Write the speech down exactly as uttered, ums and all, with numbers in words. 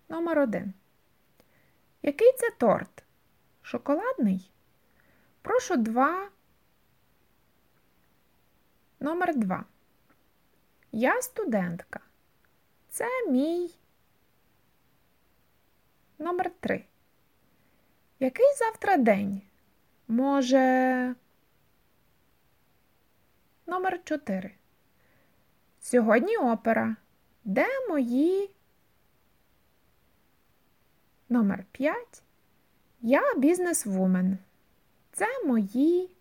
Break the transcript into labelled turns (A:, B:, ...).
A: Номер один. Який це торт? Шоколадний? Прошу два. Номер два. Я студентка. Це мій. Номер три. Який завтра день? Може. Номер чотири. Сьогодні опера. Де мої? Номер п'ять. Я бізнес-вумен. Це мої.